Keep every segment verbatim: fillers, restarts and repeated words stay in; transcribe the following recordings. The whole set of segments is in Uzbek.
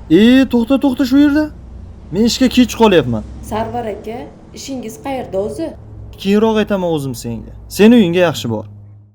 E, to'xta, to'xta shu yerda. Men ishga kech qolyapman. Sarvar aka, ishingiz qayerda o'zi? Keyinroq aytaman o'zim senga. Seni uyingga yaxshi bor.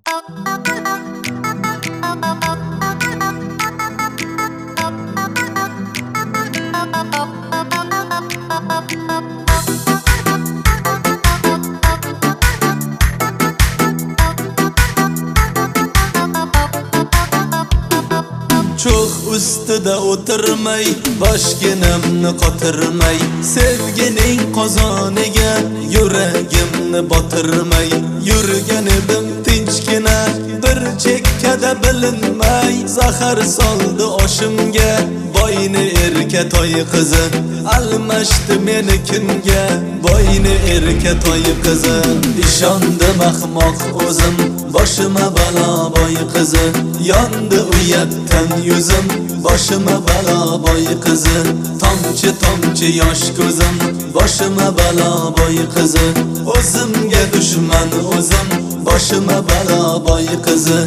Cho'g' ustida o'tirmay, boshginamni qotirmay, sevgining qozoniga yuragimni botirmay, yurgan edim tinchgina, bir chekkada bilinmay, zahar soldi oshimga, boyni erka toy qizi, almashdi meni kimga, boyni erka toy qizi, ishondim ahmoq o'zim, boshima balo boy qizi, yondi uyatdan yuzim, boshima balo boy qizi, tomchi tomchi yosh ko'zim, boshima balo boy qizi, o'zimga dushman o'zim, boshima balo boy qizi.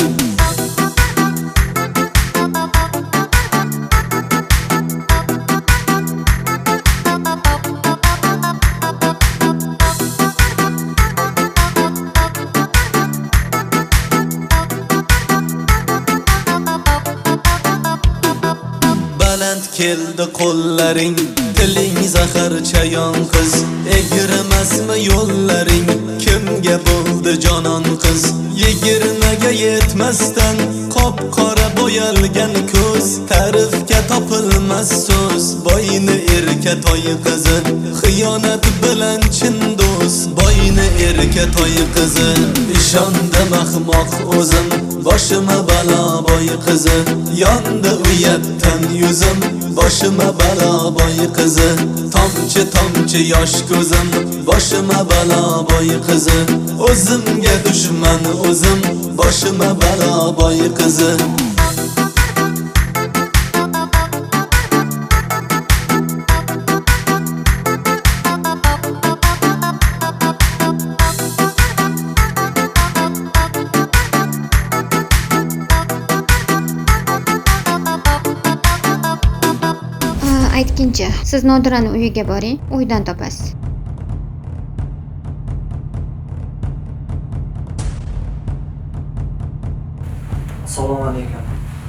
Keldi qo'llaring, tiling zahar chayon qiz, egirmasmi yo'llaring, kimga bo'ldi jonon qiz, yigirmaga yetmasdan qop qora bo'yalgan ko'z, ta'rifga topilmas so'z, boyni erka toy qizi, xiyonat bilan chin do'st, boyni erka toy qizi, ishondim ahmoq o'zim, boshima balo boy qizi, yondi uyatdan yuzim, boshima balo boy qizi, tomchi tomchi yosh ko'zim, boshima balo boy qizi, o'zimga dushman o'zim, boshima balo boy qizi. Aytkinchi, siz Nodirani uyiga boring, uydan topasiz. Assalomu alaykum.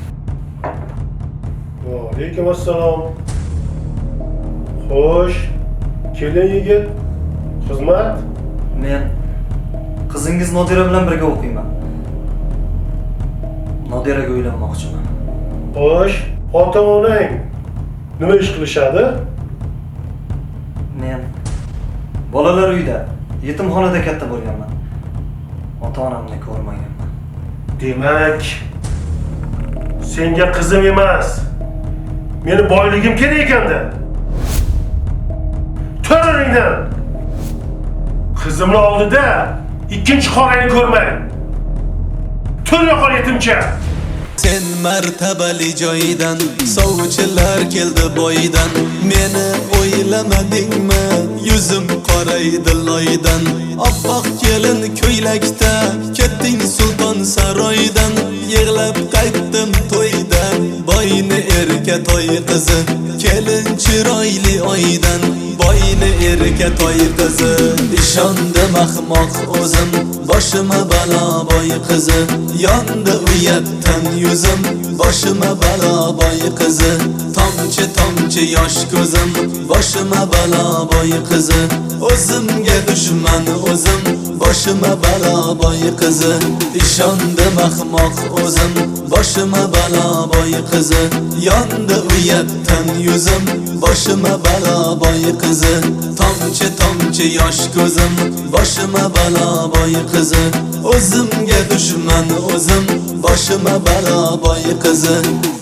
Va alaykum assalom. Xo'sh, keling yigit. Xizmat? Men qizingiz Nodira bilan birga o'qiyman. Nodiraga uylanmoqchiman. Xo'sh, ota-onang nima ish qilishadi? Men bolalar uyida, yetimxonada katta bo'lganman. Ota-onamni ko'rmaganman. Demak, senga qizim emas, meni boyligim kerak ekanda. To'ringdan. Qizimni oldida ikkinchi qorangni ko'rmang. Tur yo'qol yetimcha. Sen martabali joydan, sovchilar keldi boydan, meni o'ylamadingmi, yuzim qoraydi loydan, oppoq kelin ko'ylakda, ketding sulton saroydan, yig'lab qaytdim to'ydan, boyni erka toy qizi, kelin chiroyli oydan, boyni erka toy qizi, ishondim ahmoq o'zim, boshima balo boy qizi, yondi uyatdan yuzim, boshima balo boy qizi, tomchi tomchi yosh ko'zim, boshima balo boy qizi, o'zimga dushman o'zim, boshima balo boy qizi, ishondim ahmoq o'zim, boshima balo boy qizi, yondi uyatdan yuzim, boshima balo boy qizi, tomchi tomchi yosh ko'zim, boshima balo boy qizi, o'zimga dushman o'zim, boshima balo boy qizi.